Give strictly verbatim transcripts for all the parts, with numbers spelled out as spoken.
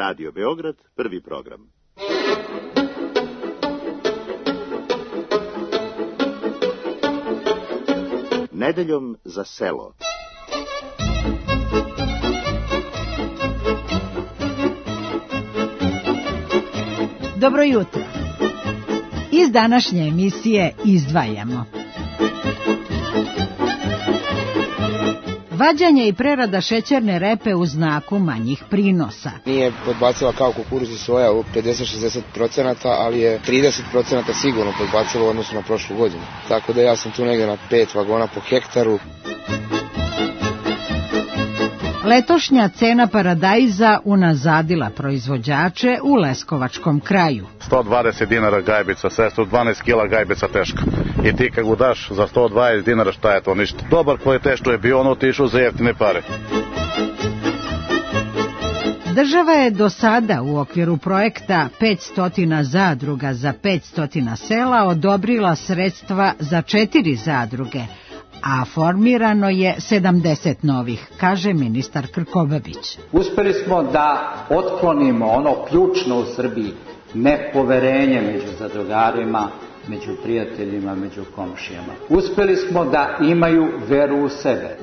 Radio Beograd, prvi program. Nedeljom za selo. Dobro jutro. Iz današnje emisije izdvajamo vađanje i prerada šećerne repe u znaku manjih prinosa. Nije podbacila kao kukuruz i soja u pedeset do šezdeset procenata, ali je trideset procenata sigurno podbacila u odnosu na prošlu godinu. Tako da ja sam tu negdje na pet vagona po hektaru. Letošnja cena paradajza unazadila proizvođače u Leskovačkom kraju. sto dvadeset dinara gajbica, sedamsto dvanaest kila gajbica teška. I ti kad go daš za sto dvadeset dinara, šta je to, ništa. Dobar kvalitet što je bio, ono otišao za jeftine pare. Država je do sada u okviru projekta petsto zadruga za petsto sela odobrila sredstva za četiri zadruge, a formirano je sedamdeset novih, kaže ministar Krkobabić. Uspeli smo da otklonimo ono ključno u Srbiji, nepoverenje među zadrugarima, među prijateljima, među komšijama. Uspeli smo da imaju veru u sebe.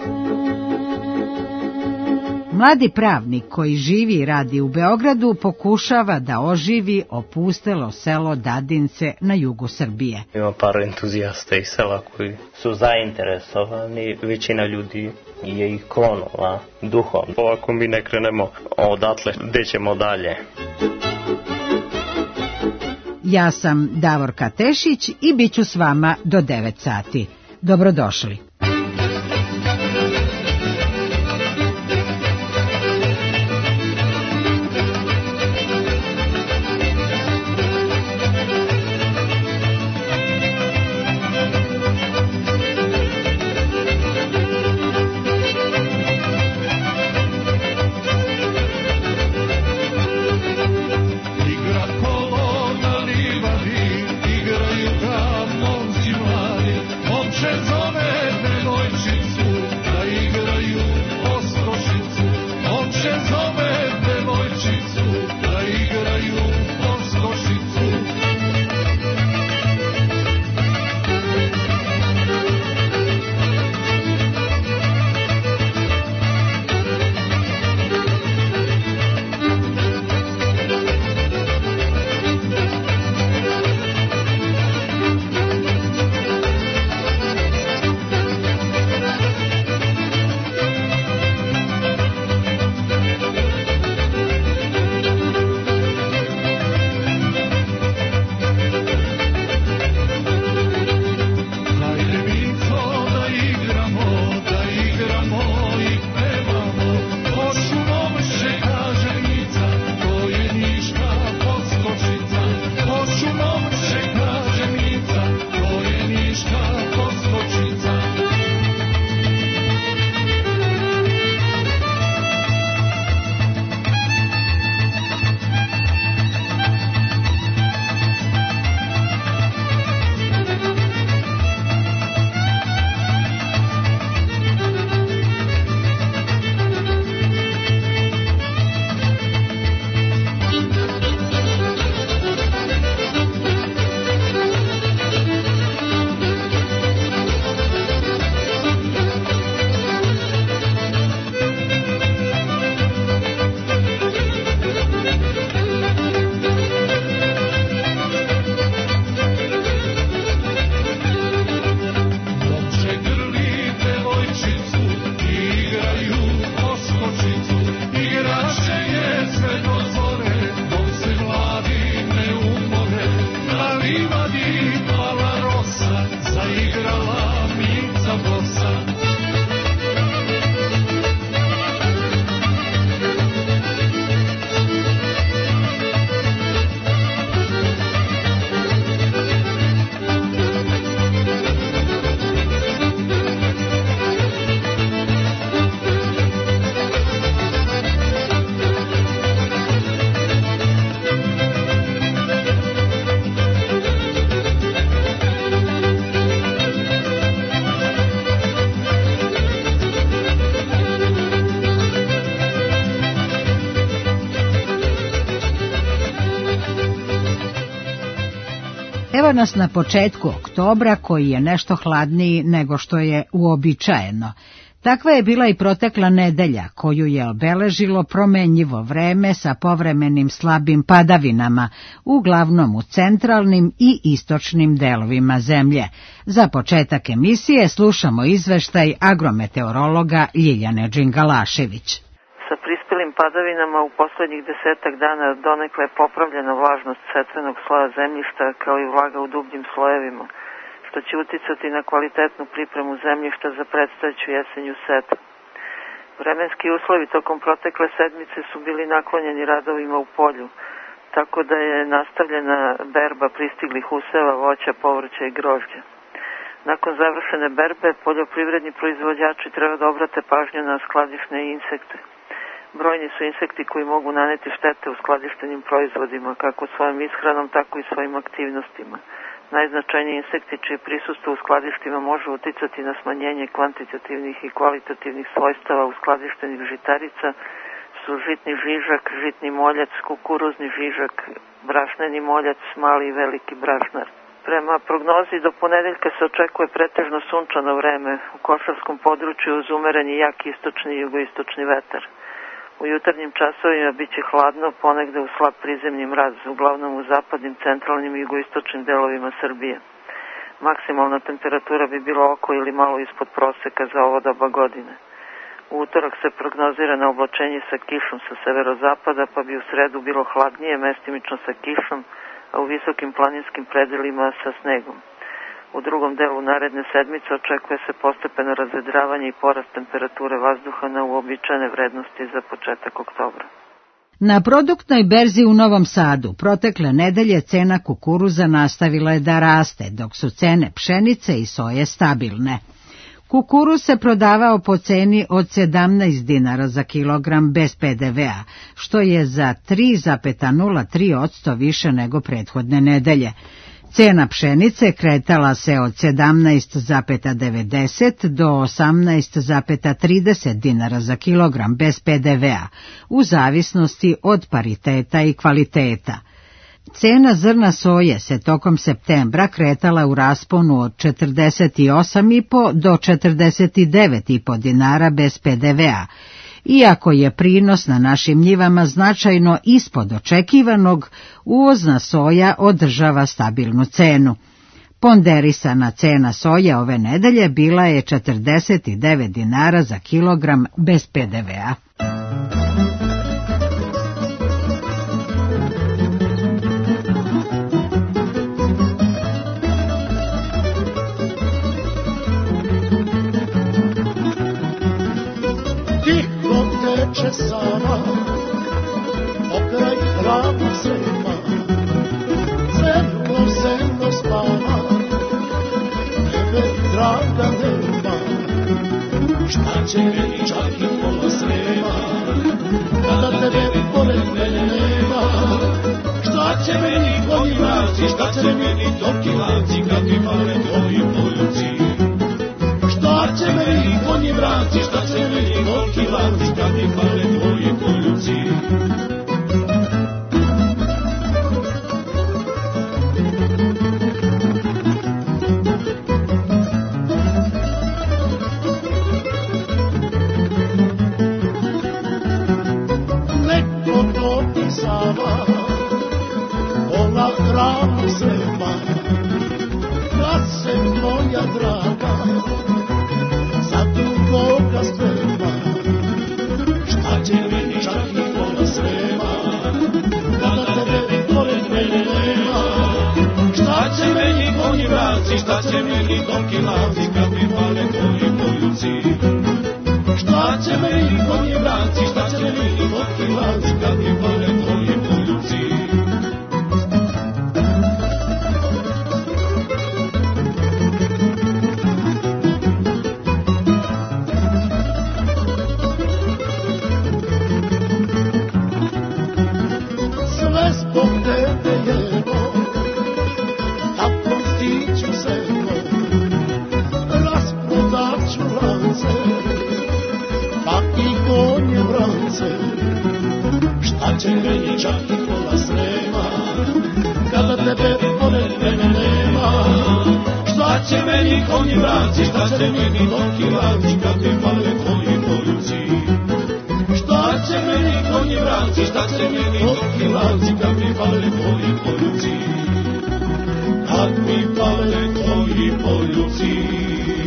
Mladi pravnik koji živi i radi u Beogradu pokušava da oživi opustelo selo Dadince na jugu Srbije. Ima par entuzijasta iz sela koji su zainteresovani, većina ljudi je ih klonula duhom. Ovako mi ne krenemo odatle, gde ćemo dalje. Ja sam Davorka Tešić i bit ću s vama do devet sati. Dobrodošli. Zove Evo nas na početku oktobra koji je nešto hladniji nego što je uobičajeno. Takva je bila i protekla nedelja koju je obeležilo promenljivo vreme sa povremenim slabim padavinama, uglavnom u centralnim i istočnim delovima zemlje. Za početak emisije slušamo izveštaj agrometeorologa Ljiljane Đingalašević. Sa prispjelim padavinama u poslednjih desetak dana donekle je popravljena vlažnost setvenog sloja zemljišta kao i vlaga u dubljim slojevima, što će uticati na kvalitetnu pripremu zemljišta za predstojeću jesenju setvu. Vremenski uslovi tokom protekle sedmice su bili naklonjeni radovima u polju, tako da je nastavljena berba pristiglih useva, voća, povrća i grožđa. Nakon završene berbe, poljoprivredni proizvođači treba da obrate pažnju na skladišne insekte. Brojni su insekti koji mogu naneti štete u skladištenim proizvodima, kako svojom ishranom, tako i svojim aktivnostima. Najznačajniji insekti čije prisustvo u skladištima može uticati na smanjenje kvantitativnih i kvalitativnih svojstava u skladištenih žitarica su žitni žižak, žitni moljac, kukuruzni žižak, brašneni moljac, mali i veliki brašnar. Prema prognozi do ponedeljka se očekuje pretežno sunčano vreme u košarskom području uz umereni jak istočni i jugoistočni vetar. U jutarnjim časovima bit će hladno, ponegde u slab prizemni mraz, uglavnom u zapadnim, centralnim i jugoistočnim delovima Srbije. Maksimalna temperatura bi bila oko ili malo ispod proseka za ovo doba godine. U utorak se prognozira na oblačenje sa kišom sa severozapada, pa bi u sredu bilo hladnije, mestimično sa kišom, a u visokim planinskim predelima sa snegom. U drugom delu naredne sedmice očekuje se postepeno razvedravanje i porast temperature vazduha na uobičajene vrednosti za početak oktobra. Na produktnoj berzi u Novom Sadu protekle nedelje cena kukuruza nastavila je da raste, dok su cene pšenice i soje stabilne. Kukuruz se prodavao po ceni od sedamnaest dinara za kilogram bez pe de ve a, što je za tri zarez nula tri posto više nego prethodne nedelje. Cena pšenice kretala se od sedamnaest zarez devedeset do osamnaest zarez trideset dinara za kilogram bez pe de ve a, u zavisnosti od pariteta i kvaliteta. Cena zrna soje se tokom septembra kretala u rasponu od četrdeset osam zarez pet do četrdeset devet zarez pet dinara bez pe de ve a. Iako je prinos na našim njivama značajno ispod očekivanog, uvozna soja održava stabilnu cenu. Ponderisana cena soje ove nedelje bila je četrdeset devet dinara za kilogram bez pe de ve a. Teče Sava, pokraj ravnog srema, crno zemljo spava, tebe draga nema. Šta će meni čak i pola srema, kada tebe pored mene nema? Šta će meni konji mraci, šta će meni toki lanci, kad mi pale tvoji poljuci? Šta će meni konji mraci, šta će meni toki lanci, kad mi pale tvoji poljuci? Neko topi Sava, pola ravnog srema, kad se moja draga za drugoga sprema. Šta će meni čak i pola srema, kada tebe pored mene nema? Šta će meni konji mraci, šta će meni toki lanci, kad mi pale tvoji poljuci? Šta će meni konji mraci, šta će meni toki lanci, kad mi pale tvoji poljuci? Šta će meni čak i pola srema, kada tebe pored mene nema? će meni konji vraci, šta će meni noki vraci, kad mi fale tvoji poljuci. Šta će meni konji vraci, šta će meni noki vraci, kad mi fale tvoji poljuci. Kad mi fale tvoji poljuci.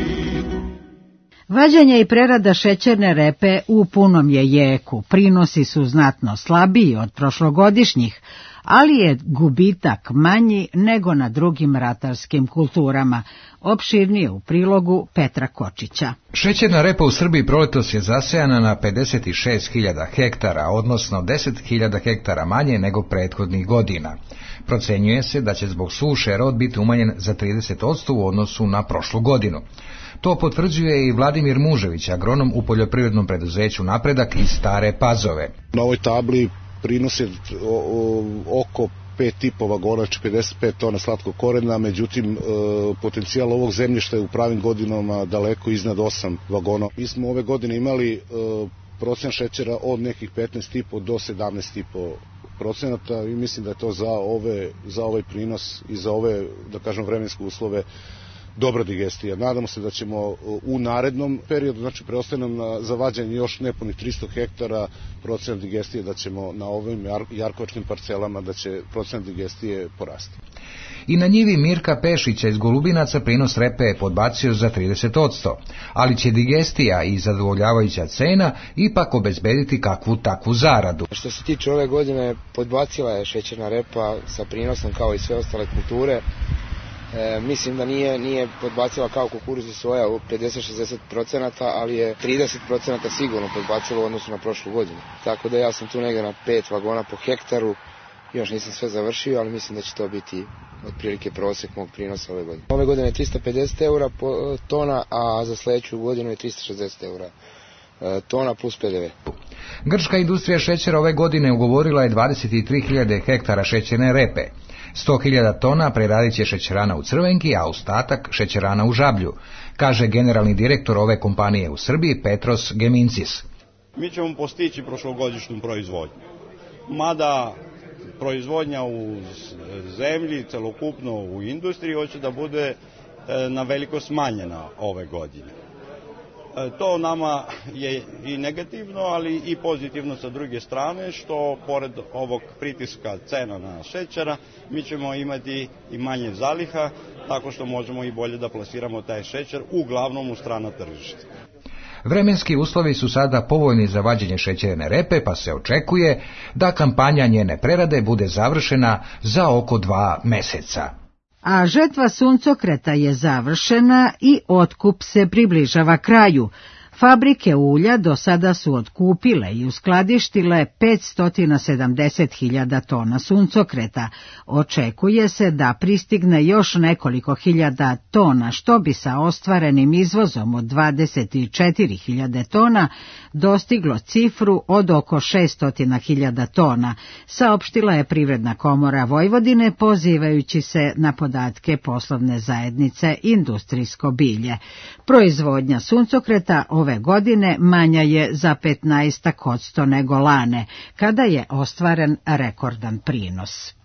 Vađenje i prerada šećerne repe u punom je jeku. Prinosi su znatno slabiji od prošlogodišnjih, ali je gubitak manji nego na drugim ratarskim kulturama. Opširnije u prilogu Petra Kočića. Šećerna repa u Srbiji proletos je zasejana na pedeset šest hiljada hektara, odnosno deset hiljada hektara manje nego prethodnih godina. Procenjuje se da će zbog suše rod biti umanjen za trideset posto u odnosu na prošlu godinu. To potvrđuje i Vladimir Mužević, agronom u poljoprivrednom preduzeću Napredak iz Stare Pazove. Na ovoj tabli prinos je oko pet i po vagona, znači pedeset pet tona slatkog korena, međutim potencijal ovog zemljišta je u pravim godinama daleko iznad osam vagona. Mi smo ove godine imali procen šećera od nekih petnaest i po do sedamnaest i po procenata i mislim da je to za ove za ovaj prinos i za ove, da kažem, vremenske uslove dobra digestija. Nadamo se da ćemo u narednom periodu, znači preostaje nam za vađenje još nepunih tristo hektara, procenat digestije da ćemo na ovim jarkovačkim parcelama da će procenat digestije porasti. I na njivi Mirka Pešića iz Golubinaca prinos repe je podbacio za trideset posto, ali će digestija i zadovoljavajuća cena ipak obezbediti kakvu takvu zaradu. Što se tiče ove godine, podbacila je šećerna repa sa prinosom kao i sve ostale kulture. E, mislim da nije, nije podbacila kao kukuruz i soja u pedeset do šezdeset procenata, ali je trideset procenata sigurno podbacila u odnosu na prošlu godinu. Tako da ja sam tu negdje na pet vagona po hektaru, još nisam sve završio, ali mislim da će to biti otprilike prosjek mog prinosa ove godine. Ove godine je trista pedeset eura po tona, a za sljedeću godinu je trista šezdeset eura tona plus pe de ve. Grčka industrija šećera ove godine ugovorila je dvadeset tri hiljade hektara šećerne repe. sto hiljada tona preradit će šećerana u Crvenki, a ostatak šećerana u Žablju, kaže generalni direktor ove kompanije u Srbiji Petros Gemincis. Mi ćemo postići prošlogodišnju proizvodnju. Mada proizvodnja u zemlji, celokupno u industriji, hoće da bude na veliko smanjena ove godine. To nama je i negativno, ali i pozitivno sa druge strane, što pored ovog pritiska cena na šećera, mi ćemo imati i manje zaliha, tako što možemo i bolje da plasiramo taj šećer, uglavnom u strana tržišta. Vremenski uslovi su sada povoljni za vađenje šećerne repe, pa se očekuje da kampanja njene prerade bude završena za oko dva meseca. A žetva suncokreta je završena i otkup se približava kraju. Fabrike ulja do sada su otkupile i uskladištile petsto sedamdeset hiljada tona suncokreta. Očekuje se da pristigne još nekoliko hiljada tona, što bi sa ostvarenim izvozom od dvadeset četiri hiljade tona dostiglo cifru od oko šesto hiljada tona, saopštila je Privredna komora Vojvodine pozivajući se na podatke poslovne zajednice Industrijsko bilje. Proizvodnja suncokreta ove godine manja je za petnaest posto nego lane, kada je ostvaren rekordan prinos.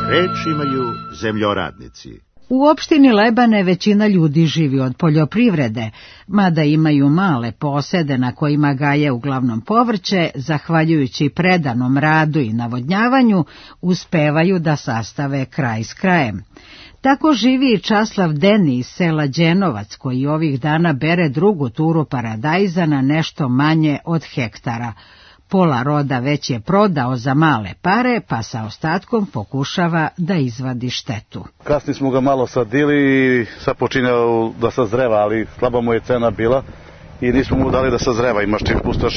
Reč imaju zemljoradnici. U opštini Lebane većina ljudi živi od poljoprivrede, mada imaju male posede na kojima gaje uglavnom povrće, zahvaljujući predanom radu i navodnjavanju, uspevaju da sastave kraj s krajem. Tako živi i Časlav Deni iz sela Đenovac, koji ovih dana bere drugu turu paradajza na nešto manje od hektara. Pola roda već je prodao za male pare, pa sa ostatkom pokušava da izvadi štetu. Kasnije smo ga malo sadili i sad počinjao da sazreva, ali slaba mu je cena bila i nismo mu dali da sazreva. Imaš ti pustaš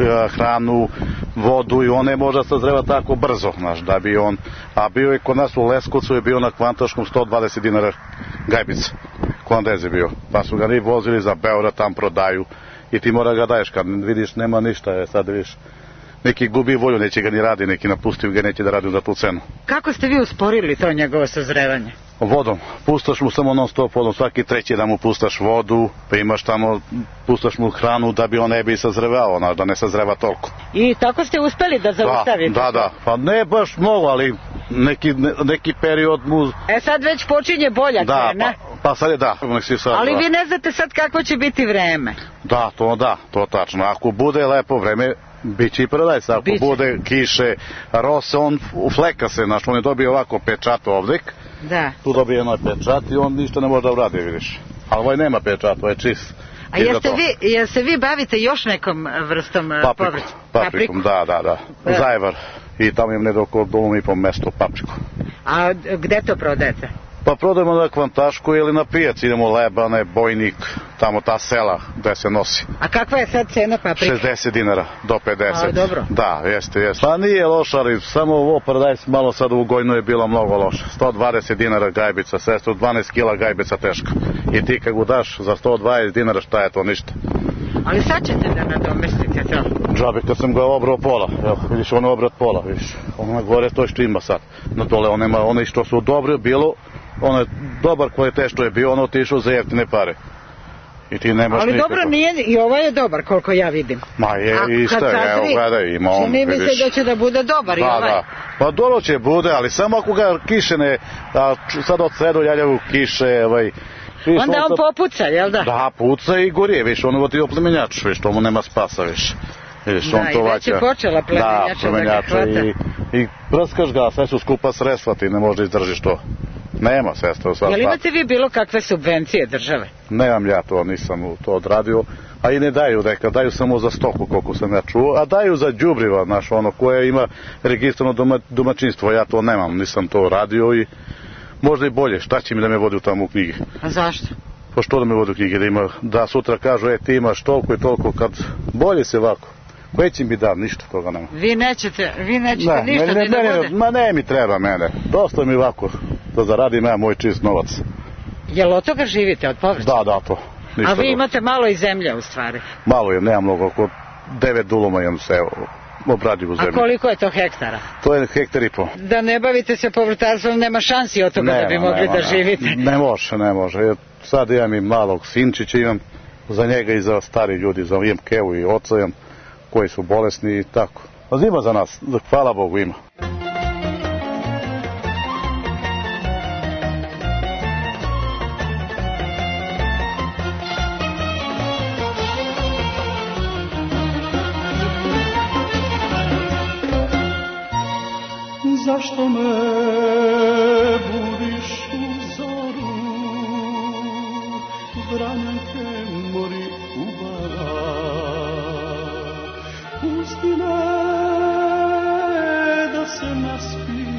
hranu, vodu i on ne može da sazreva tako brzo, znaš, da bi on, a bio je kod nas u Leskovcu, je bio na Kvantaškom sto dvadeset dinara gajbica, kondez je bio, pa su ga ni vozili za Beograd, tam prodaju i ti mora ga daješ, kad vidiš nema ništa, je, sad vidiš, neki gubi volju, neće ga ni radi, neki napustio ga, neće da radi za tu cenu. Kako ste vi usporili to njegovo sazrevanje? Vodom. Pustaš mu samo non stop vodom, svaki treći da mu pustaš vodu, pa imaš tamo, pustaš mu hranu da bi on ne bi sazrevao, znaš, da ne sazreva toliko. I tako ste uspeli da zaustavite? Da, da, da. Pa ne baš mnogo, ali neki, ne, neki period mu... E sad već počinje bolja da, cena? Pa, pa sad je da. Sad, ali da. Vi ne znate sad kakvo će biti vreme? Da, to da, to tačno. Ako bude lepo vreme, biće i paradajz. Ako biće. Bude kiše, rose, on fleka se, znaš, on je dobio ovako pečat ovdek. Da. Tu dobije jedno pečat i on ništa ne može da uradi, vidiš. Ali ovaj nema pečat, ovo je čist. A jeste vi, jel se vi bavite još nekom vrstom povrća? Paprikom, da, da, da. da. Zajvar. I tamo im nedoko dom i po mesto papriku. A gde to prodajete? Pa prodajemo na Kvantašku ili na pijac, idemo u Lebane, Bojnik, tamo ta sela gde se nosi. A kakva je sad cena paprike? šezdeset dinara do pedeset. A, dobro. Da, jeste, jeste. Pa nije loša, ali samo ovo paradajz malo sad u Gojnu je bilo mnogo loše. sto dvadeset dinara gajbica, sto dvanaest kila gajbica teška. I ti kad ga daš za sto dvadeset dinara, šta je to, ništa. Ali sad ćete da nadomestite to? Džabe kad sam ga obrao pola, evo, vidiš, on je obrat pola, vidiš. Ono gore to što ima sad. Na dole, on nema, ono što su dobro bilo, ono je dobar kvalitet što je bio, ono otišao za jeftine pare. I ti nemaš ali nikako. Dobro nije, i ovo je dobar koliko ja vidim. Ma je, i šta je, evo gledaj, ima on, čini mi se da će da bude dobar da, i ovaj. Da, pa dobro će bude, ali samo ako ga kiše ne, a sad od sredu ljaljavu kiše, ovaj, viš, onda on, on popuca, jel da? Da, puca i gorije, viš, ono vodi oplemenjač, viš, tomu nema spasa, viš. Viš, da, on to i već je počela plemenjača da, da ga hvata. I, i prskaš ga, sve su skupa sredstva, ti ne možda izdržiš to. Nema sredstva. Jel imate vi bilo kakve subvencije države? Nemam ja to, nisam to odradio, a i ne daju neka, daju samo za stoku koliko sam ja čuo, a daju za đubriva, znaš, ono koje ima registrano doma, domaćinstvo, ja to nemam, nisam to radio i možda i bolje, šta će mi da me vodi tamo u knjige? A zašto? Pa što da me vodi u knjige, da, ima, da sutra kažu, e ti imaš toliko i toliko, kad bolje se ovako. Koji će mi da, ništa toga nema. Vi nećete, vi nećete ne, ništa ne, ni da ne, bude? Ma ne mi treba mene, dosta mi ovako, da zaradim ja moj čist novac. Jel od toga živite, od povrća? Da, da, to. A vi imate malo i zemlje u stvari? Malo je, nemam mnogo, oko devet duluma imam se, obradivu zemlju. A koliko je to hektara? To je hektar i po. Da ne bavite se povrtarstvom, nema šansi od toga nema, da bi mogli nema, da živite. Ne, ne može, ne može. Sad imam i malog sinčića, imam za njega i za stari ljudi, za imam kevu i oca imam, koji su bolesni i tako. A ima za nas, hvala Bogu ima. Zašto me budiš u zoru, vranjanke mori ubara, pusti me da se naspijem,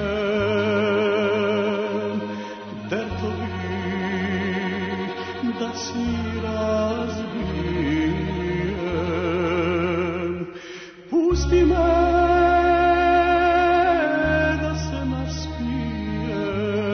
dertovi da si razbijem, pusti me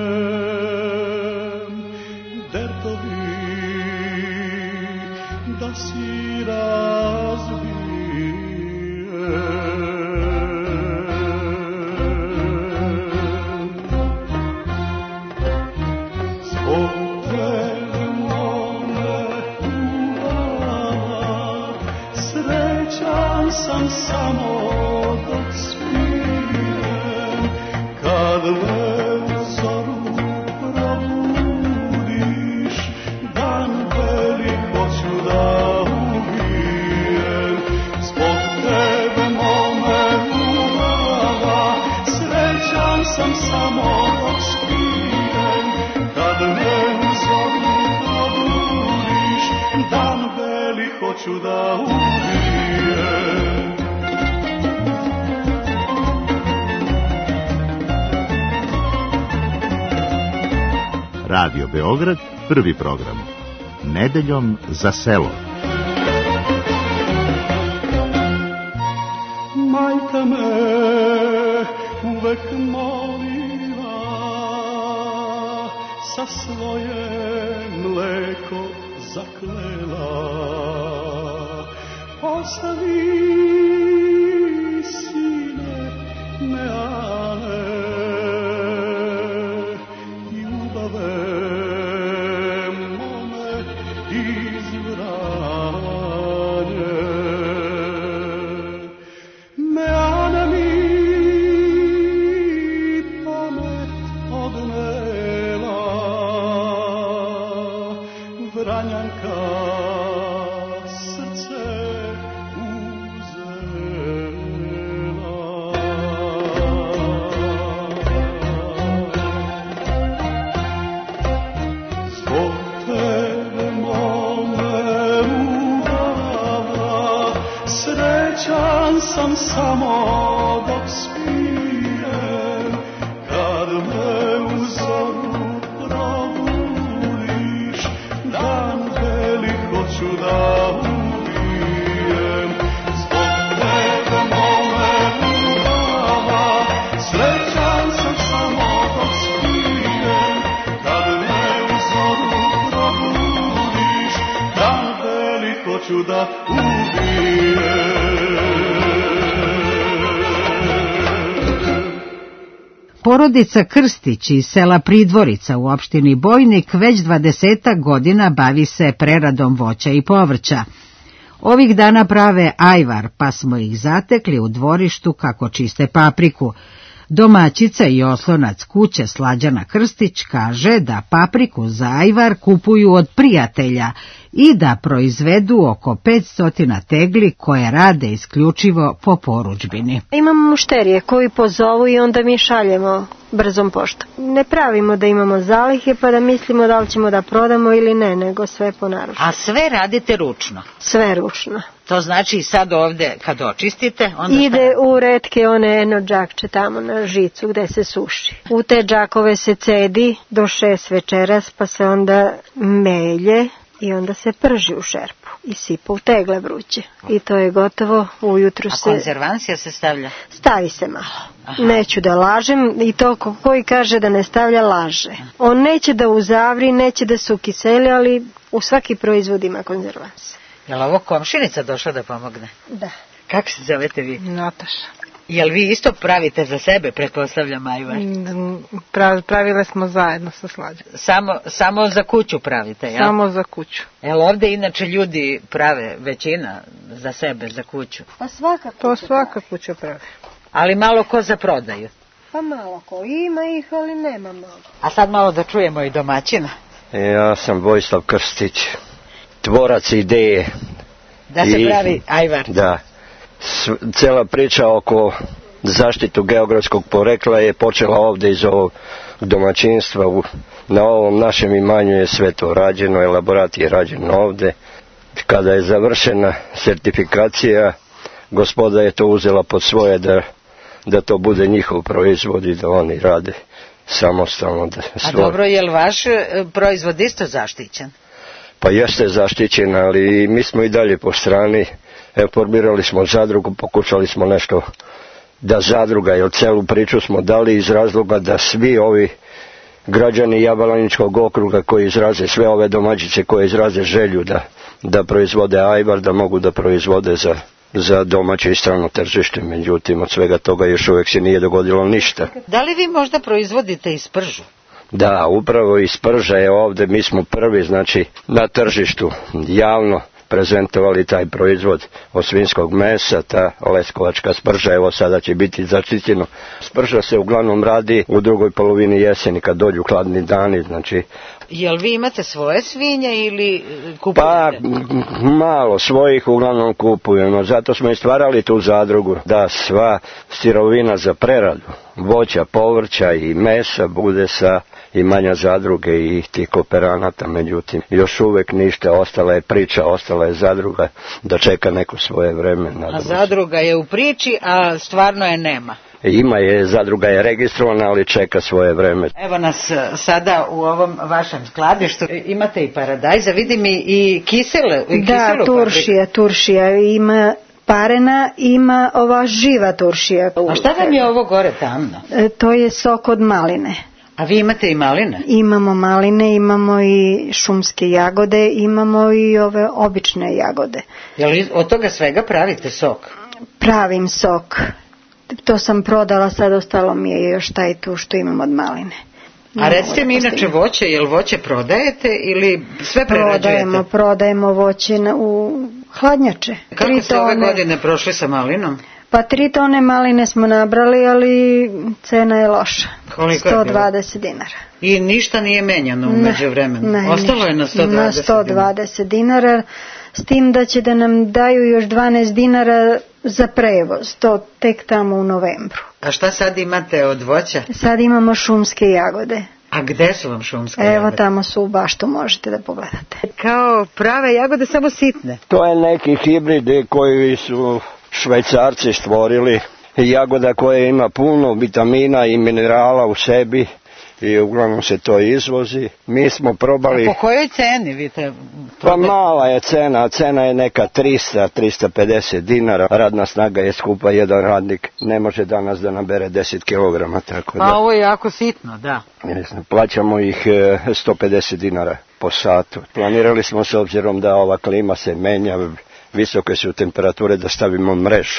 Radio Beograd, prvi program. Nedeljom za selo. Majka me uvek molila, sa svoje mleko zaklela. Ostavi, sine, me ale, ljubave mome izvranje. Me ane mi pamet odnela, Vranjanka srce sam samo dok spijem, kad me u zoru probudiš, dan velik hoću da ubijem. Zbog tebe mome ljubav, srećan sam samo dok spijem, kad me u zoru probudiš, dan velik hoću da ubijem. Porodica Krstić iz sela Pridvorica u opštini Bojnik već dvadesetak godina bavi se preradom voća i povrća. Ovih dana prave ajvar, pa smo ih zatekli u dvorištu kako čiste papriku. Domaćica i oslonac kuće Slađana Krstić kaže da papriku za ajvar kupuju od prijatelja i da proizvedu oko petsto tegli koje rade isključivo po porudžbini. Imamo mušterije koji pozovu i onda mi šaljemo brzom poštom. Ne pravimo da imamo zalihe pa da mislimo da li ćemo da prodamo ili ne, nego sve po narudžbi. A sve radite ručno? Sve ručno. To znači sad ovde kad očistite, onda ide šta? U retke one eno džakče tamo na žicu gde se suši. U te džakove se cedi do šest večeras, pa se onda melje i onda se prži u šerpu i sipa u tegle vruće. I to je gotovo, ujutru se... A konzervansija se stavlja? Stavi se malo. Aha. Neću da lažem i to koji kaže da ne stavlja laže. On neće da uzavri, neće da se ukiseli, ali u svaki proizvod ima konzervansija. Je li ovo komšinica došla da pomogne? Da. Kako se zovete vi? Nataša. Jel vi isto pravite za sebe, pretpostavljam, ajvar? Prav, pravile smo zajedno sa Slađom. Samo, samo za kuću pravite, jel? Samo za kuću. Jel ovde inače ljudi prave većina za sebe, za kuću? Pa svaka kuća To svaka pravi. kuća pravi. Ali malo ko za prodaju? Pa malo ko, ima ih, ali nema mnogo. A sad malo da čujemo i domaćina. Ja sam Vojislav Krstić, tvorac ideje. Da se I, pravi ajvar. Da. Cela priča oko zaštitu geografskog porekla je počela ovde iz ovog domaćinstva. U, na ovom našem imanju je sve to rađeno, elaborat je rađen ovde. Kada je završena sertifikacija, gospoda je to uzela pod svoje da, da to bude njihov proizvod i da oni rade samostalno. Da A dobro, je li vaš proizvod isto zaštićen? Pa jeste zaštićen, ali mi smo i dalje po strani. Evo, formirali smo zadrugu, pokušali smo nešto da zadruga, jer celu priču smo dali iz razloga da svi ovi građani Jablaničkog okruga koji izraze, sve ove domaćice koje izraze želju da, da proizvode ajvar, da mogu da proizvode za, za domaće i strano tržište. Međutim, od svega toga još uvijek se nije dogodilo ništa. Da li vi možda proizvodite i spržu? Da, upravo iz prža je ovde, mi smo prvi, znači, na tržištu javno prezentovali taj proizvod od svinjskog mesa, ta leskovačka sprža, evo sada će biti zaštićeno. Sprža se uglavnom radi u drugoj polovini jeseni kad dođu hladni dani, znači... Jel vi imate svoje svinje ili kupujete? Pa, malo svojih uglavnom kupujemo, zato smo i stvarali tu zadrugu, da sva sirovina za preradu, voća, povrća i mesa bude sa imanja zadruge i tih kooperanata, međutim, još uvek ništa, ostala je priča, ostala je zadruga da čeka neko svoje vreme. A zadruga je u priči, a stvarno je nema. Ima je, zadruga je registrovana, ali čeka svoje vreme. Evo nas sada u ovom vašem skladištu. Imate i paradajza, vidim i, i kisele. I da, turšija, turšija. Ima parena, ima ova živa turšija. A šta vam je ovo gore tamno? E, to je sok od maline. A vi imate i maline? Imamo maline, imamo i šumske jagode, imamo i ove obične jagode. Je li od toga svega pravite sok? Pravim sok. To sam prodala, sad ostalo mi je još taj tu što imam od maline. A recite mi inače voće, je li voće prodajete ili sve prerađujete? Prodajemo, prodajemo voće na, u hladnjače. Kako ste ove godine prošli sa malinom? Pa tri tone maline smo nabrali, ali cena je loša. Koliko je sto dvadeset dinara. I ništa nije menjano u međuvremenu? Ne, ostalo je na sto dvadeset, na sto dvadeset dinara, s tim da će da nam daju još dvanaest dinara za prevoz, to tek tamo u novembru. A šta sad imate od voća? Sad imamo šumske jagode. A gde su vam šumske Evo, jagode? Evo tamo su u baštu, možete da pogledate. Kao prave jagode, samo sitne? To je neki hibridi koji su Švajcarci stvorili. Jagoda koja ima puno vitamina i minerala u sebi i uglavnom se to izvozi. Mi smo probali... A po kojoj ceni vi te... Pa mala je cena, cena je neka trista do trista pedeset dinara. Radna snaga je skupa, jedan radnik ne može danas da nabere deset kilograma. Tako da... A ovo je jako sitno, da. Plaćamo ih sto pedeset dinara po satu. Planirali smo s obzirom da ova klima se menja, visoke su temperature, da stavimo mrežu,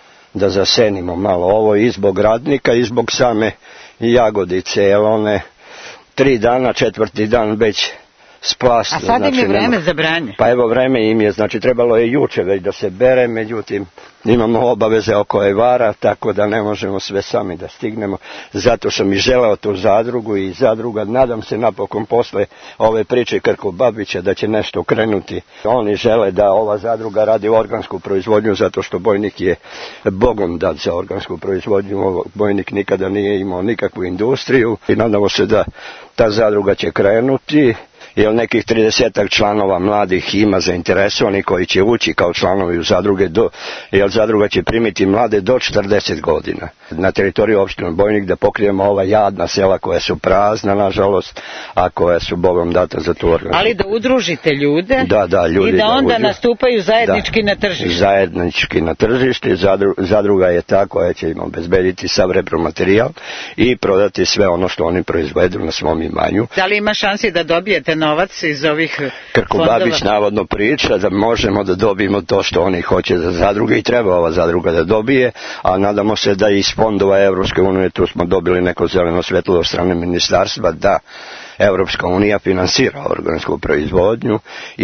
da zasenimo malo ovo i zbog radnika i zbog same jagodice, jer one tri dana, četvrti dan već splasnu. A sad im znači, je vreme nema... za branje? Pa evo vreme im je, znači trebalo je juče već da se bere, međutim imamo obaveze oko evara, tako da ne možemo sve sami da stignemo. Zato sam i želeo tu zadrugu i zadruga, nadam se napokon posle ove priče Krko Babića da će nešto krenuti. Oni žele da ova zadruga radi organsku proizvodnju, zato što Bojnik je bogom dat za organsku proizvodnju. Bojnik nikada nije imao nikakvu industriju i nadamo se da ta zadruga će krenuti. Jer nekih tridesetak članova mladih ima zainteresovani koji će ući kao članovi u zadruge, do, jer zadruga će primiti mlade do četrdeset godina. Na teritoriju opštine Bojnik da pokrijemo ova jadna sela koja su prazna, nažalost, a koja su bogom data za tu organizaciju. Ali da udružite ljude, da, da, ljudi i da onda da nastupaju zajednički da, na tržište. Zajednički na tržište, zadru, zadruga je ta koja će im obezbediti sav repromaterijal i prodati sve ono što oni proizvedu na svom imanju. Da li ima šansi da dobijete novac iz ovih Krko Babić navodno priča da možemo da dobijemo to što oni hoće za zadruge i treba ova zadruga da dobije, a nadamo se da iz fondova Evropske unije tu smo dobili neko zeleno svetlo od strane ministarstva da Evropska unija finansira organsku proizvodnju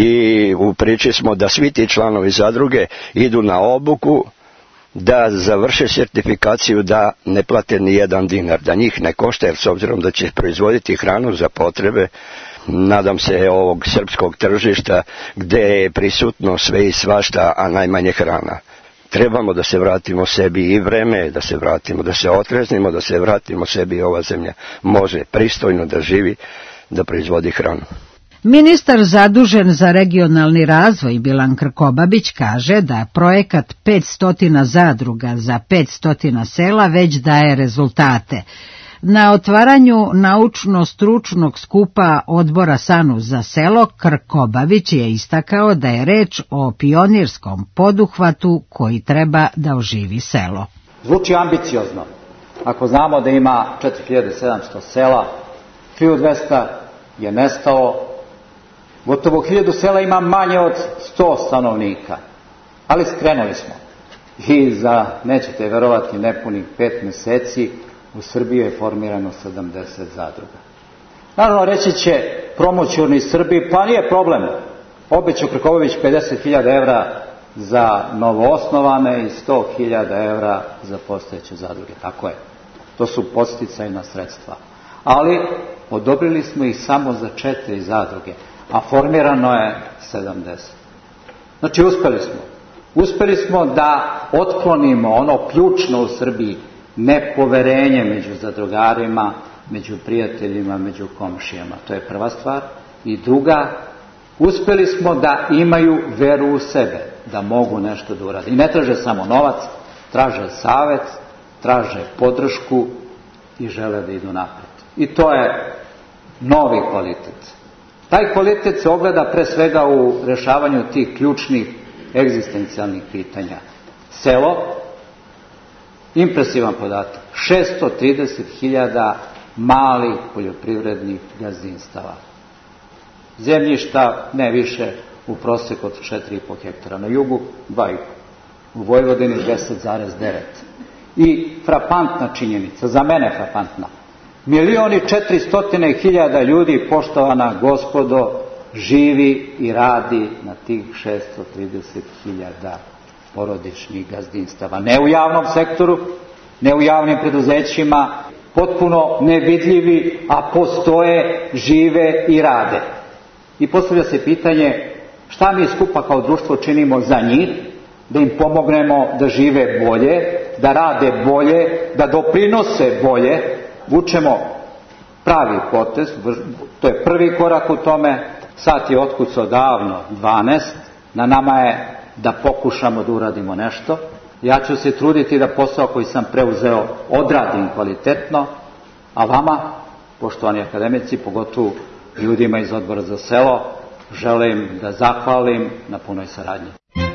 i u priči smo da svi ti članovi zadruge idu na obuku, da završe sertifikaciju, da ne plate ni jedan dinar, da njih ne košta, jer s obzirom da će proizvoditi hranu za potrebe, nadam se, ovog srpskog tržišta gde je prisutno sve i svašta, a najmanje hrana. Trebamo da se vratimo sebi i vreme, da se vratimo, da se otreznimo, da se vratimo sebi i ova zemlja može pristojno da živi, da proizvodi hranu. Ministar zadužen za regionalni razvoj Milan Krkobabić kaže da projekat petsto zadruga za petsto sela već daje rezultate. Na otvaranju naučno-stručnog skupa odbora SANU za selo Krkobabić je istakao da je reč o pionirskom poduhvatu koji treba da oživi selo. Zvuči ambiciozno. Ako znamo da ima četiri hiljade sedamsto sela, hiljadu dvesta je nestalo, gotovo hiljadu sela ima manje od sto stanovnika, ali skrenuli smo. I za, nećete verovati, nepunih pet meseci u Srbiji je formirano sedamdeset zadruga. Naravno, reći će promoćurni Srbiji, pa nije problem. Obećao Krkobabić pedeset hiljada evra za novoosnovane i sto hiljada evra za postojeće zadruge. Tako je. To su podsticajna sredstva. Ali odobrili smo ih samo za četiri zadruge, a formirano je sedamdeset. Znači, uspeli smo. Uspeli smo da otklonimo ono ključno u Srbiji, nepoverenje među zadrugarima, među prijateljima, među komšijama. To je prva stvar. I druga, uspeli smo da imaju veru u sebe, da mogu nešto da urade. I ne traže samo novac, traže savet, traže podršku i žele da idu napred. I to je novi kvalitet. Taj kvalitet se ogleda pre svega u rešavanju tih ključnih egzistencijalnih pitanja. Selo, impresivan podatak, šesto trideset hiljada malih poljoprivrednih gazdinstava. Zemljišta ne više u proseku od četiri i po hektara, na jugu dva i po, u Vojvodini deset zarez devet. I frapantna činjenica, za mene frapantna, milion i četiristotine hiljada ljudi, poštovana gospodo, živi i radi na tih šesto trideset hiljada porodičnih gazdinstava. Ne u javnom sektoru, ne u javnim preduzećima, potpuno nevidljivi, a postoje, žive i rade. I postavlja se pitanje šta mi skupa kao društvo činimo za njih, da im pomognemo da žive bolje, da rade bolje, da doprinose bolje. Vučemo pravi potez, to je prvi korak u tome, sat je otkucao davno dvanaest, na nama je da pokušamo da uradimo nešto. Ja ću se truditi da posao koji sam preuzeo odradim kvalitetno, a vama, poštovani akademici, pogotovo ljudima iz Odbora za selo, želim da zahvalim na punoj saradnji.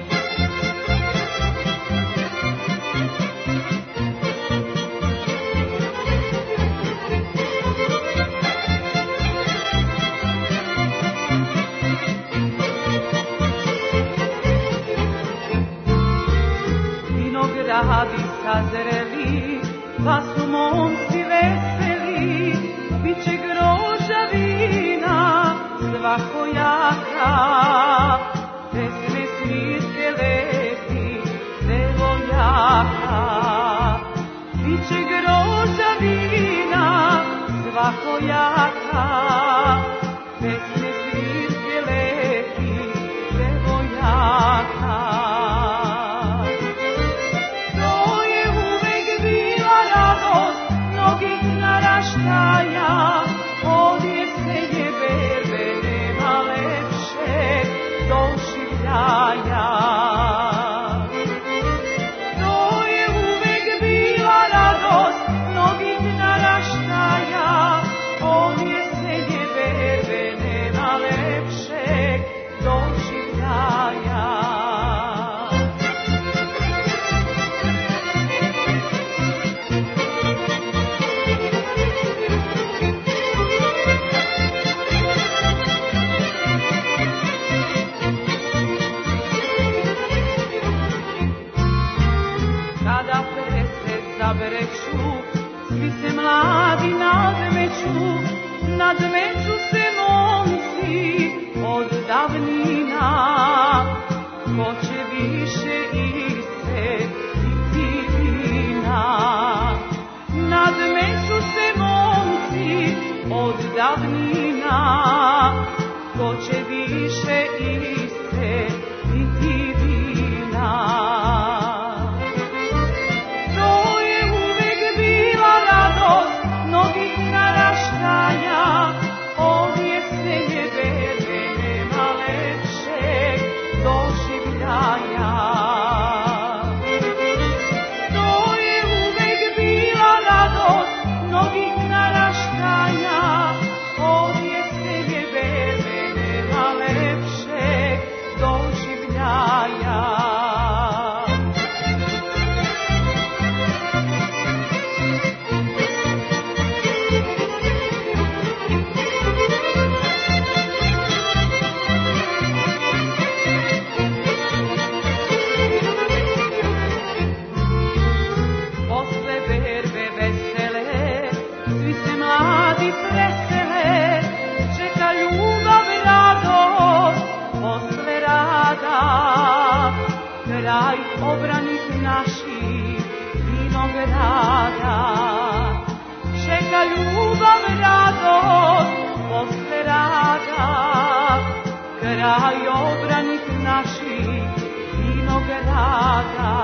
Vinogradi sazreli, pa su momci veseli, bit će grožđa vina svakojaka, pesme smirke lepi devojaka. Bit će grožđa vina svakojaka, pesme smirke lepi devojaka. Naraštaja, ovdje se je berbe, nema lepše doživljaja. To je uvek bila radost mnogih naraštaja, ovdje se je berbe, nema lepše doživljaja. Svi se mladi nadmeću, nadmeću se momci od davnina. Ko će više iscediti vina? Nadmeću se momci od davnina. Ko će više iscediti vina? Mnogih naraštaja, ovdje se je berbe, nema lepšeg doživljaja. To je uvek bila radost mnogih naraštaja, ovdje se je berbe, nema lepšeg doživljaja. Kraj obranih naših vinograda, čeka ljubav, radost posle rada. Kraj obranih naših vinograda.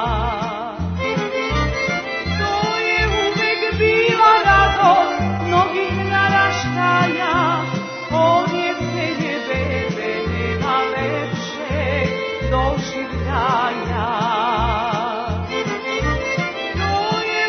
To je uvek bila radost mnogih naraštaja, ovdje se je berbe, nema lepšeg doživljaja. To je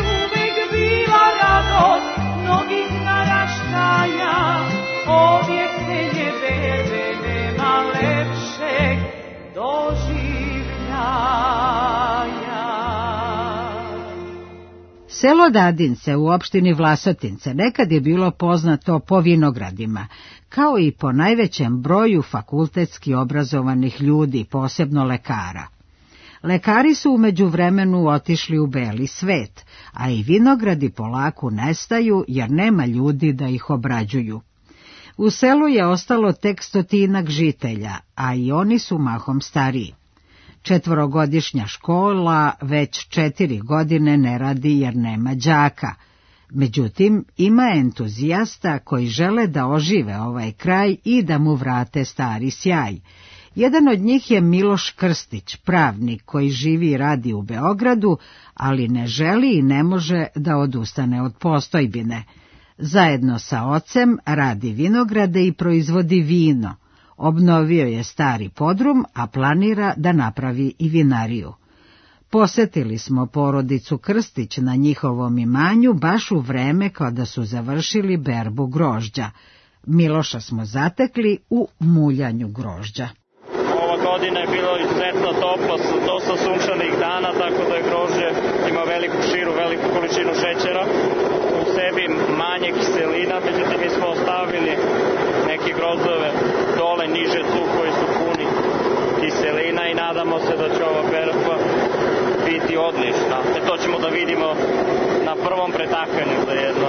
Selo Dadince u opštini Vlasotince nekad je bilo poznato po vinogradima, kao i po najvećem broju fakultetski obrazovanih ljudi, posebno lekara. Lekari su u međuvremenu otišli u beli svet, a i vinogradi polako nestaju jer nema ljudi da ih obrađuju. U selu je ostalo tek stotinak žitelja, a i oni su mahom stariji. Četvorogodišnja škola već četiri godine ne radi jer nema đaka. Međutim, ima entuzijasta koji žele da ožive ovaj kraj i da mu vrate stari sjaj. Jedan od njih je Miloš Krstić, pravnik koji živi i radi u Beogradu, ali ne želi i ne može da odustane od postojbine. Zajedno sa ocem radi vinograde i proizvodi vino. Obnovio je stari podrum, a planira da napravi i vinariju. Posetili smo porodicu Krstić na njihovom imanju baš u vreme kada su završili berbu grožđa. Miloša smo zatekli u muljanju grožđa. Ova godina je bilo izuzetno toplo, dosta sunčanih dana, tako da je grožđe ima veliku širu, veliku količinu šećera, u sebi manje kiselina, međutim mi smo ostavili neke grozdove dole niže tu koji su puni kiselina i nadamo se da će ova berba biti odlična. E to ćemo da vidimo na prvom pretakanju za jedno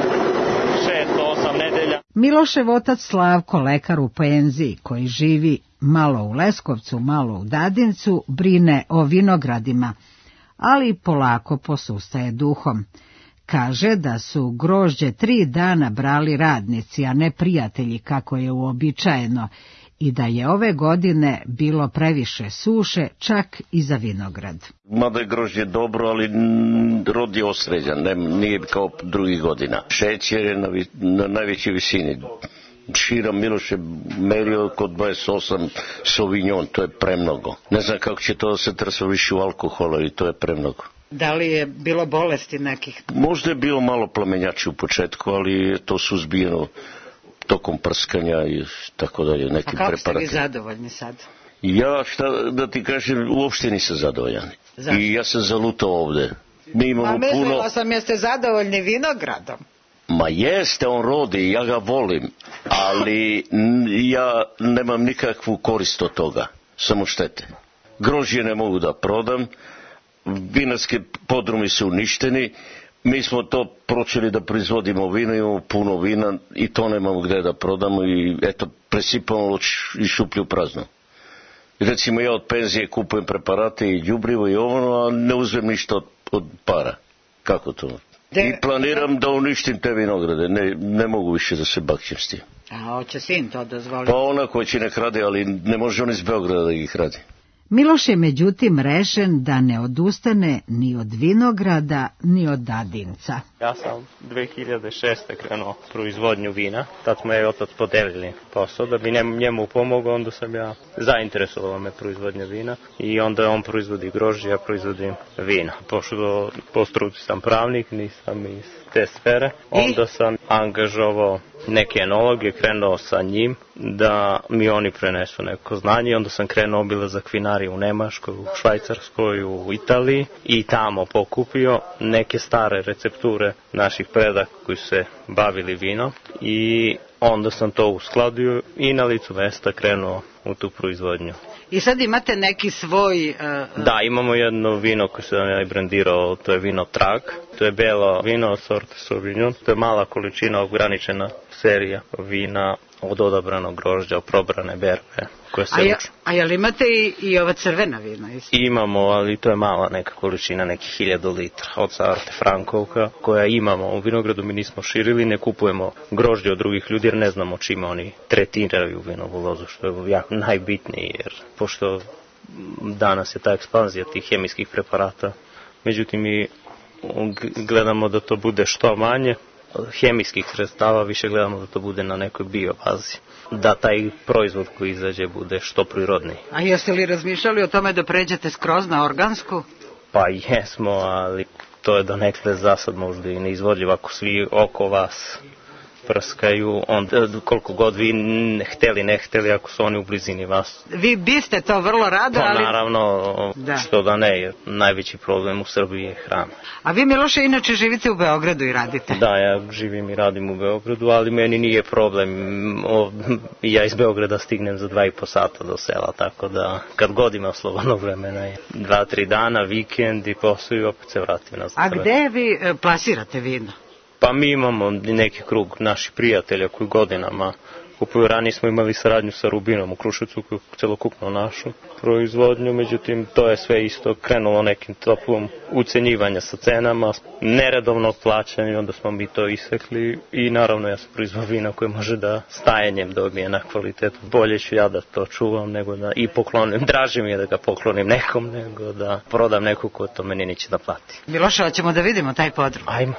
šest do osam nedelja. Milošev otac Slavko, lekar u penziji, koji živi malo u Leskovcu, malo u Dadincu, brine o vinogradima, ali polako posustaje duhom. Kaže da su grožđe tri dana brali radnici, a ne prijatelji kako je uobičajeno, i da je ove godine bilo previše suše, čak i za vinograd. Mada je grožđe dobro, ali rod je osređan, ne, nije kao drugih godina. Šećer je na, vi, na najvećoj visini. Šira Miloš je merio kod dvadeset osam Sauvignon, to je premnogo. Ne znam kako će to da se trsa više u alkohola i to je premnogo. Da li je bilo bolesti nekih? Možda je bilo malo plamenjači u početku, ali je to suzbijeno tokom prskanja i tako dalje, nekim preparatima. A kako preparatim. Ste vi zadovoljni sad? Ja, šta da ti kažem, uopšte nisam zadovoljan. Zašto? I ja sam zalutao ovde. Mi imamo Ma mislila puno... sam, jeste zadovoljni vinogradom? Ma jeste, on rodi, ja ga volim, ali ja nemam nikakvu korist od toga, samo štete. Grožđe ne mogu da prodam, vinarske podrumi su uništeni, mi smo to počeli da proizvodimo vino, imamo puno vina i to nemamo gde da prodamo i eto, presipamo i šuplju prazno. Recimo ja od penzije kupujem preparate i đubrivo i ovo, a ne uzmem ništa od, od para. Kako to? De... I planiram da uništim te vinograde, ne, ne mogu više da se bakćem s tim. A hoće sin to dozvoliti? Pa ona koja će nek radi, ali ne može on iz Beograda da ih radi. Miloš je međutim rešen da ne odustane ni od vinograda, ni od Dadinca. Ja sam dve hiljade šeste krenuo proizvodnju vina, tad smo je otac podelili posao, da bi njemu pomogao, onda sam ja zainteresovao me proizvodnja vina i onda on proizvodi grožđe, ja proizvodim vina. Pošto po struci sam pravnik, nisam iz te sfere, onda sam angažovao neke enologe, krenuo sa njim da mi oni prenesu neko znanje, onda sam krenuo obilazak vinarija u Nemačkoj, u Švajcarskoj, u Italiji i tamo pokupio neke stare recepture naših predaka koji su se bavili vinom i onda sam to uskladio i na licu mesta krenuo u tu proizvodnju. I sad imate neki svoj... Uh, da, imamo jedno vino koje sam ja brandirao, to je vino Trag. To je belo vino sorte Sauvignon. To je mala količina, ograničena serija vina od odabranog grožđa, probrane berbe. Koje se a, ja, a jel imate i, i ova crvena vina? Isto? Imamo, ali to je mala neka količina, nekih hiljadu litra od Arte Frankovka, koja imamo u vinogradu. Mi nismo širili, ne kupujemo grožđe od drugih ljudi jer ne znamo čime oni tretiraju vinovu lozu, što je jako najbitnije, jer pošto danas je ta ekspanzija tih hemijskih preparata, međutim mi gledamo da to bude što manje hemijskih sredstava, više gledamo da to bude na nekoj biobazi, da taj proizvod koji izađe bude što prirodniji. A jeste li razmišljali o tome da pređete skroz na organsku? Pa jesmo, ali to je donekle za sad možda i neizvodljivo ako svi oko vas prskaju, onda koliko god vi hteli, ne hteli, ako su oni u blizini vas. Vi biste to vrlo rado, Pa ali... naravno, Da. što da ne, jer najveći problem u Srbiji je hrana. A vi, Miloše, inače živite u Beogradu i radite? Da, ja živim i radim u Beogradu, ali meni nije problem. O, ja iz Beograda stignem za dva i po sata do sela, tako da kad god imam slobodnog vremena je dva, tri dana, vikend i posao i opet se vratim nazad. A gde vi e, plasirate vino? Pa mi imamo neki krug naših prijatelja koji godinama kupuju. Ranije smo imali saradnju sa Rubinom u Kruševcu, koji je celokupno našu proizvodnju, međutim to je sve isto krenulo nekim topom ucenjivanja sa cenama, neredovnog plaćanja, onda smo mi to isekli i naravno ja sam proizvao vina koje može da stajanjem dobije na kvalitetu. Bolje ću ja da to čuvam nego da i poklonim, draže mi je da ga poklonim nekom nego da prodam neku ko to meni neće da plati. Miloše, hoćemo da vidimo taj podrum. Ajmo.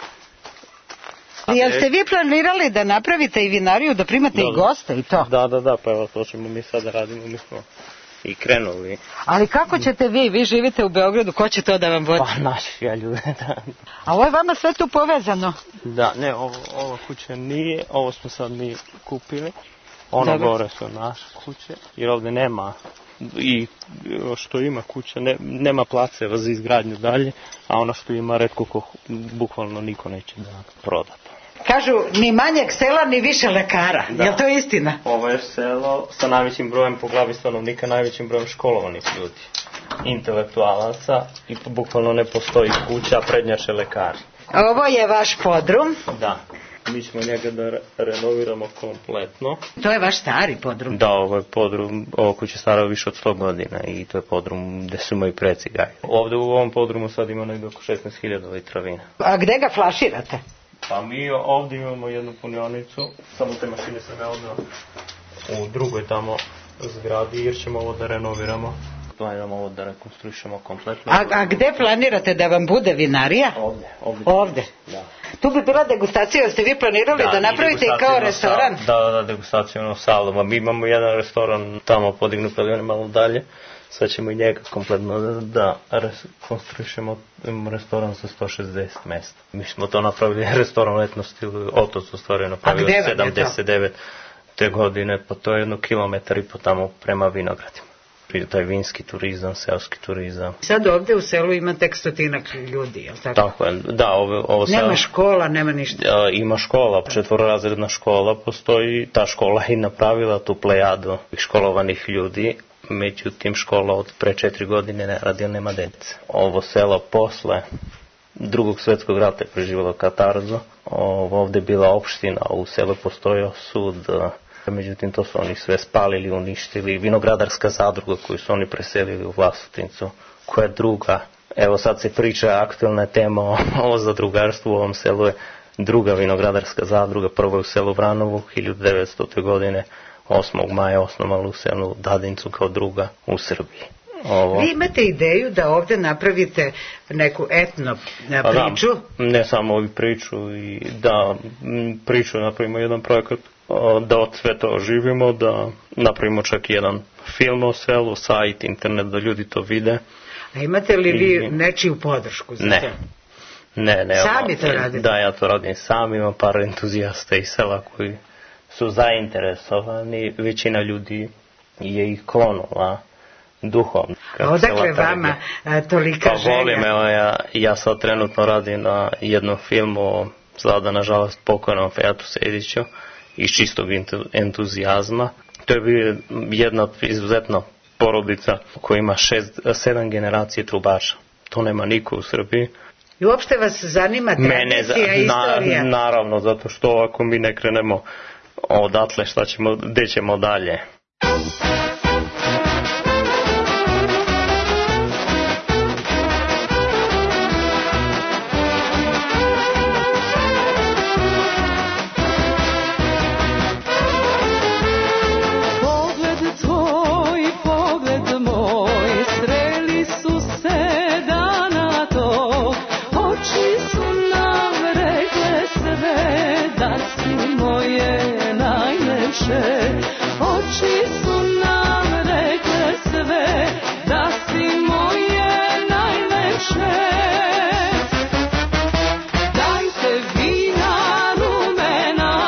Jel ste vi planirali da napravite i vinariju, da primate Da. i goste i to? Da, da, da, pa evo to ćemo mi sada radimo, mi smo i krenuli. Ali kako ćete vi, vi živite u Beogradu, ko će to da vam vodi? Pa naši ja ljude, da. A ovo je vama sve tu povezano? Da, ne, ovo, ova kuća nije, ovo smo sad mi kupili. Ono Dobro. gore su naše kuće, jer ovdje nema, i što ima kuća, ne, nema placeva za izgradnju dalje, a ono što ima retko ko, bukvalno niko neće da proda. Kažu, ni manjeg sela, ni više lekara. Da. Jel to istina? Ovo je selo sa najvećim brojem po glavi stanovnika, najvećim brojem školovanih ljudi, intelektualaca i bukvalno ne postoji kuća, prednjače lekari. Ovo je vaš podrum. Da, mi ćemo njega da re- renoviramo kompletno. To je vaš stari podrum. Da, ovo je podrum, ovo kuća stara više od sto godina i to je podrum gde su moji preci gajili. Ovde u ovom podrumu sad ima negdje oko šesnaest hiljada litra vina. A gde ga flaširate? Pa mi ovdje imamo jednu punionicu, samo te mašine sam ja odneo u drugoj tamo zgradi jer ćemo ovo da renoviramo. Planiramo ovo da rekonstruišemo kompletno. A, a gde planirate da vam bude vinarija? Ovdje. Ovdje. Ovde. Da. Tu bi bila degustacija, ste vi planirali da, napravite i kao restoran? Da, da, da, degustacijonu salu. Ma mi imamo jedan restoran tamo podignut, ali on je malo dalje. Sad ćemo i njega kompletno da, da rekonstruišemo restoran sa sto šezdeset mesta. Mi smo to napravili restoran u etno stilu, otac u stvari napravio sedamdeset devet te godine, pa to je jedno kilometar i po tamo prema vinogradima. Taj vinski turizam, seoski turizam. Sad ovde u selu ima tek stotinak ljudi, jel tako? Tako je, da, ovo, ovo Nema selo- škola, nema ništa. A, ima škola, četvororazredna škola postoji, ta škola je napravila tu plejadu školovanih ljudi, međutim škola od pre četiri godine ne radi, jer nema dece. Ovo selo posle drugog svjetskog rata je preživjelo katarzu, ovo ovdje je bila opština, u selu postojao sud, međutim to su oni sve spalili, uništili, vinogradarska zadruga koju su oni preselili u Vlasotincu, koja je druga. Evo sad se priča, aktualna tema o, o zadrugarstvu u ovom selu je druga vinogradarska zadruga, prvo je u selu Vranovu, hiljadu devetstote godine, osmog maja osnovali u selu Dadincu kao druga u Srbiji. Ovo. Vi imate ideju da ovde napravite neku etno e, Pa da, priču? ne samo ovu priču, i da m, priču napravimo jedan projekat, o, da od sve to živimo, da napravimo čak i jedan film o selu, sajt, internet, da ljudi to vide. A imate li vi I- nečiju podršku za Ne. to? Ne, ne. Sami ono, to radite? Da, ja to radim sam, imam par entuzijasta iz sela koji su zainteresovani, većina ljudi je ih klonula duhom. A odakle vama a, tolika Pa želja? volim, evo ja, ja sad trenutno radim na jednom filmu o sada nažalost pokojnom Fejatu Sejdiću iz čistog entu- entuzijazma. To je bio jedna izuzetna porodica koja ima šest, sedam generacije trubača. To nema niko u Srbiji. I uopšte vas zanima Mene, za- tradicija, istorija? na, naravno, zato što ako mi ne krenemo odatle, šta ćemo, gde ćemo dalje? Pogled tvoj, pogled moj, sreli su se dana to, oči su nam rekle sve, da si moje najlepše. Oči su nam rekle sve, da si moje najlepše. Dajte vina rumena,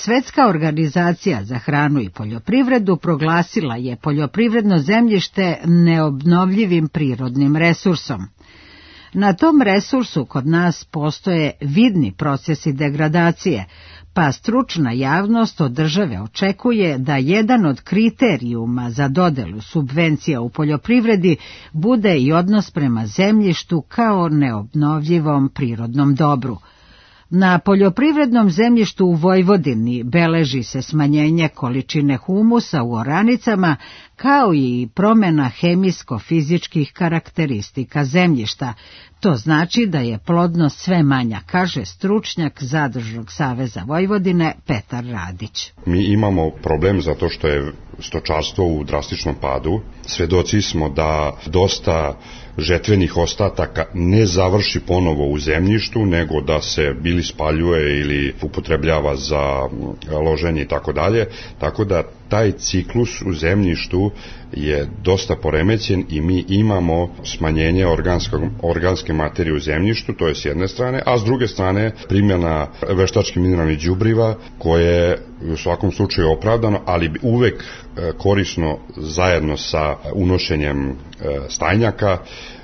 Svetska organizacija za hranu i poljoprivredu proglasila je poljoprivredno zemljište neobnovljivim prirodnim resursom. Na tom resursu kod nas postoje vidni procesi degradacije, pa stručna javnost od države očekuje da jedan od kriterijuma za dodelu subvencija u poljoprivredi bude i odnos prema zemljištu kao neobnovljivom prirodnom dobru. Na poljoprivrednom zemljištu u Vojvodini beleži se smanjenje količine humusa u oranicama, kao i promjena hemijsko-fizičkih karakteristika zemljišta. To znači da je plodnost sve manja, kaže stručnjak Zadružnog saveza Vojvodine Petar Radić. Mi imamo problem zato što je stočarstvo u drastičnom padu. Svedoci smo da dosta žetvenih ostataka ne završi ponovo u zemljištu, nego da se bili spaljuje ili upotrebljava za loženje i tako dalje, tako da taj ciklus u zemljištu je dosta poremećen i mi imamo smanjenje organske materije u zemljištu, to je s jedne strane, a s druge strane primjena veštačkih mineralnih đubriva koje je u svakom slučaju opravdano, ali uvek korisno zajedno sa unošenjem stajnjaka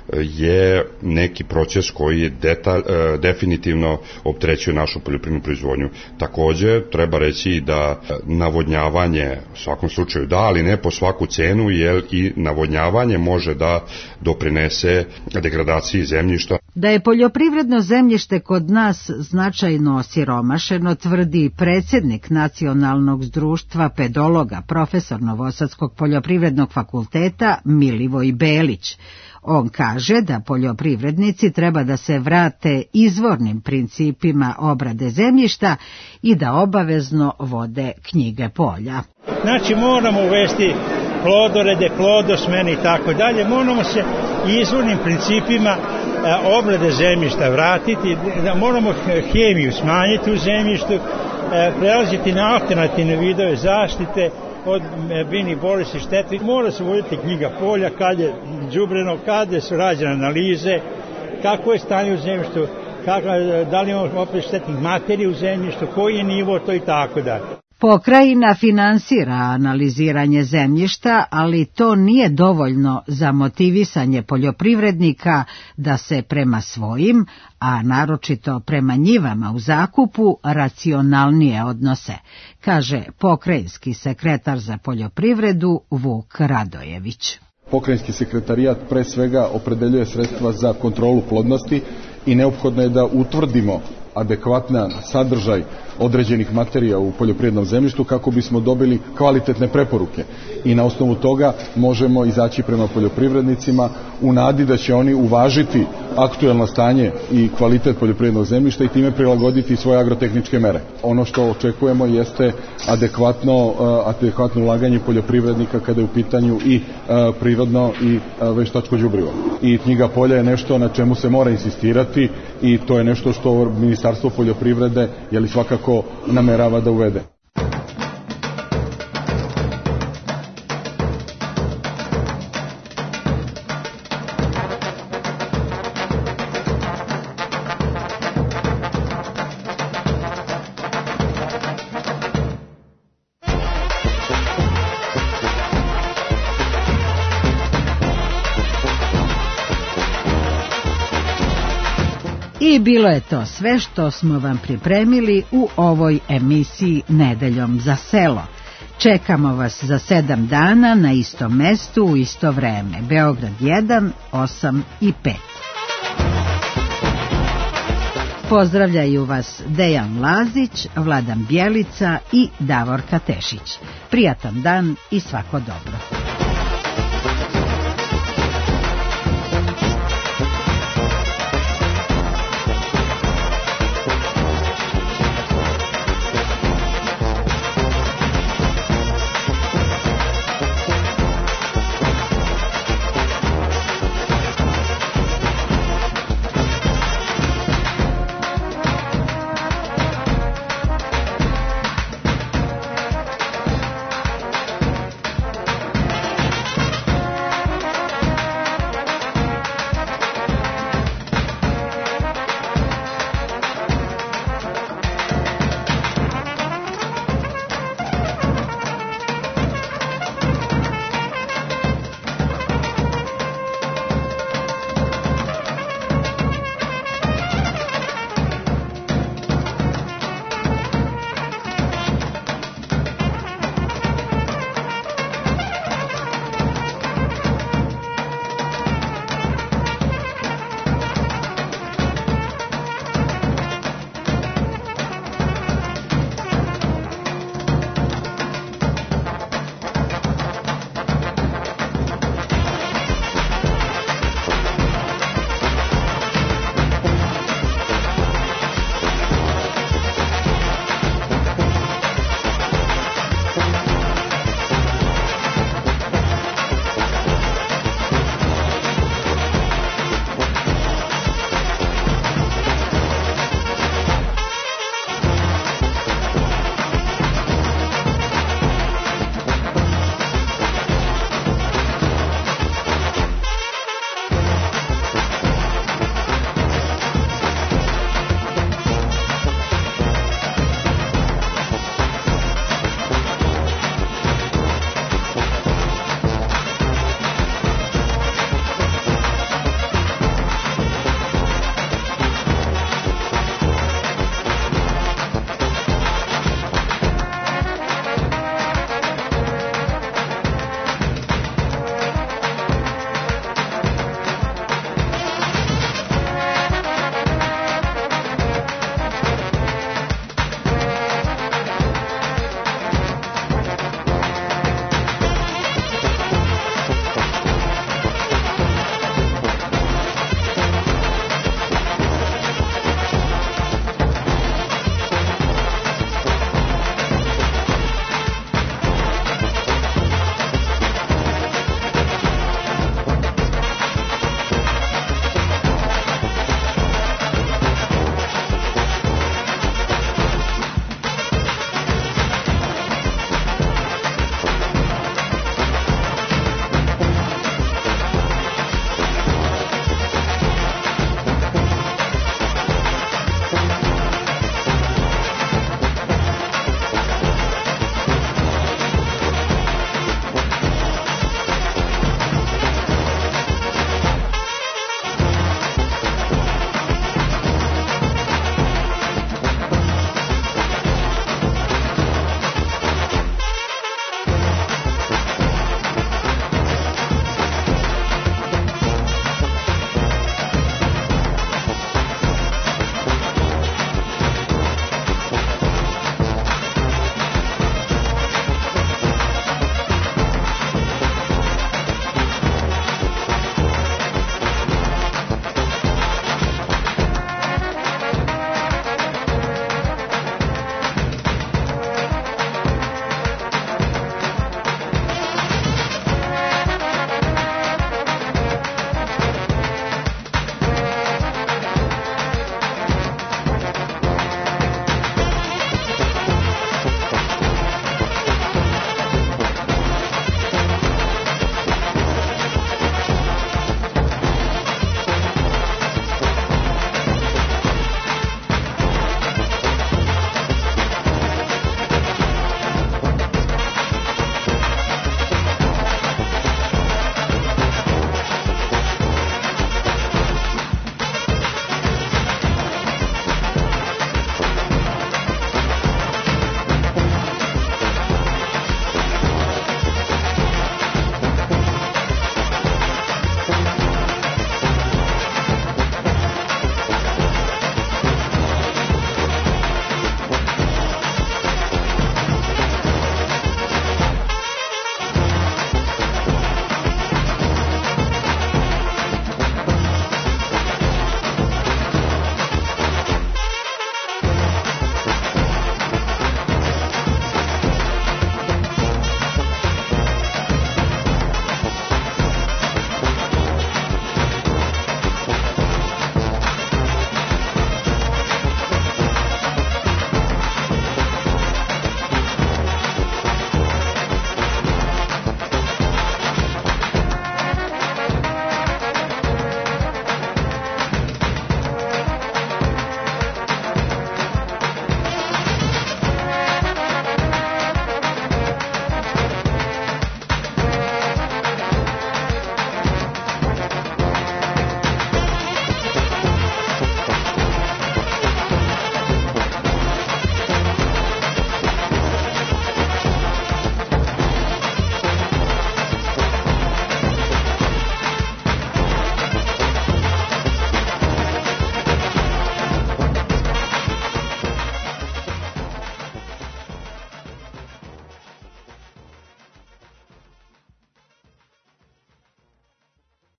je neki proces koji detalj, definitivno opterećuje našu poljoprivrednu proizvodnju. Također treba reći da navodnjavanje u svakom slučaju da, ali ne po svaku cenu, jer i navodnjavanje može da doprinese degradaciji zemljišta. Da je poljoprivredno zemljište kod nas značajno osiromašeno, tvrdi predsjednik Nacionalnog društva pedologa, profesor Novosadskog poljoprivrednog fakulteta Milivoj Belić. On kaže da poljoprivrednici treba da se vrate izvornim principima obrade zemljišta i da obavezno vode knjige polja. Znači moramo uvesti plodorede, plodosmene i tako dalje, moramo se izvornim principima obrade zemljišta vratiti, da moramo hemiju smanjiti u zemljištu, prelaziti na alternativne vidove zaštite od biljnih bolesti, štete. Mora se voditi knjiga polja, kad je đubreno, kada su rađene analize, kako je stanje u zemljištu, kako, da li imamo opet štetnih materija u zemljištu, koji je nivo, to i tako dalje. Pokrajina finansira analiziranje zemljišta, ali to nije dovoljno za motivisanje poljoprivrednika da se prema svojim, a naročito prema njivama u zakupu, racionalnije odnose, kaže pokrajinski sekretar za poljoprivredu Vuk Radojević. Pokrajinski sekretarijat pre svega opredeljuje sredstva za kontrolu plodnosti i neophodno je da utvrdimo adekvatan sadržaj određenih materija u poljoprivrednom zemljištu kako bismo dobili kvalitetne preporuke i na osnovu toga možemo izaći prema poljoprivrednicima u nadi da će oni uvažiti aktuelno stanje i kvalitet poljoprivrednog zemljišta i time prilagoditi svoje agrotehničke mere. Ono što očekujemo jeste adekvatno, adekvatno ulaganje poljoprivrednika kada je u pitanju i prirodno i veštačko đubrivo. I knjiga polja je nešto na čemu se mora insistirati i to je nešto što Ministarstvo poljoprivrede je li svakako namerava da uvede. I bilo je to sve što smo vam pripremili u ovoj emisiji Nedeljom za selo. Čekamo vas za sedam dana na istom mestu u isto vreme. Beograd jedan, osam i pet. Pozdravljaju vas Dejan Lazić, Vladan Bjelica i Davorka Tešić. Prijatan dan i svako dobro.